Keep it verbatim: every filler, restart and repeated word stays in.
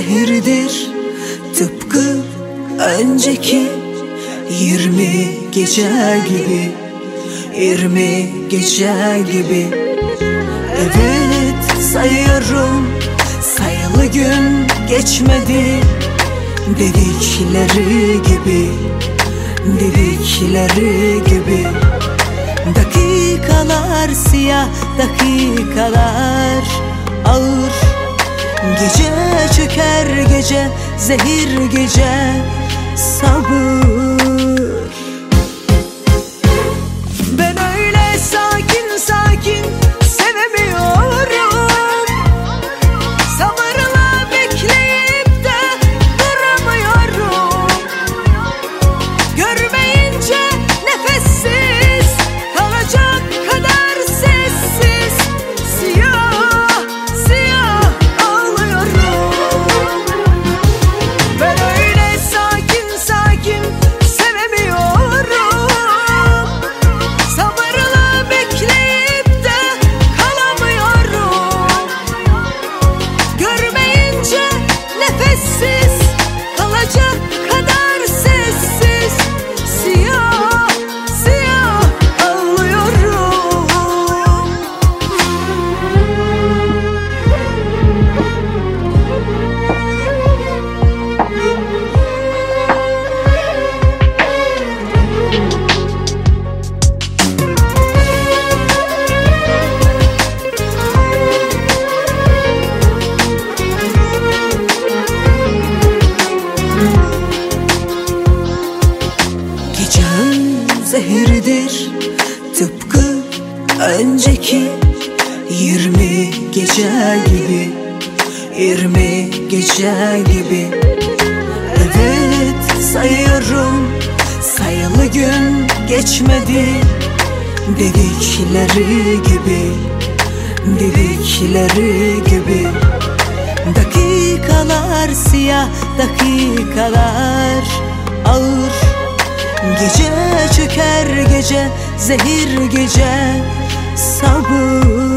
zehirdir tıpkı önceki yirmi gece gibi, yirmi gece gibi. Evet sayıyorum, sayılı gün geçmedi, dedikleri gibi, dedikleri gibi. Dakikalar siyah, dakikalar ağır. Gece çöker gece, zehir gece, sabır. Ben öyle sakin sakin sevemiyorum. Sabırla bekleyip de duramıyorum. Görmeyince nefessiz kalacak kadar sessiz, siyah siyah ağlıyorum. Ben öyle sakin sakin sevemiyorum. Sabırla bekleyip de kalamıyorum. Görmeyince nefessiz kalacak kadar sessiz, siyah siyah ağlıyorum. Gecem zehirdir tıpkı önceki yirmi gece gibi, yirmi gece gibi. Evet sayıyorum, sayılı gün geçmedi, dedikleri gibi, dedikleri gibi. Dakikalar siyah, dakikalar ağır. Gece çöker gece, zehir gece, sabır.